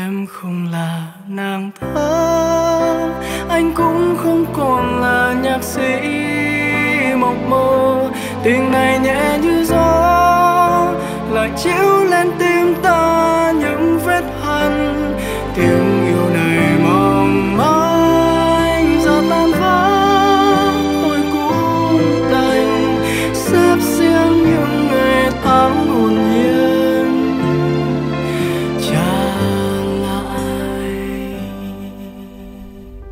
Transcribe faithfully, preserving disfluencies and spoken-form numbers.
em không là nàng thơ, anh cũng không còn là nhạc sĩ mộng mơ. Tình này nhẹ như gió lại chiếu lên tim ta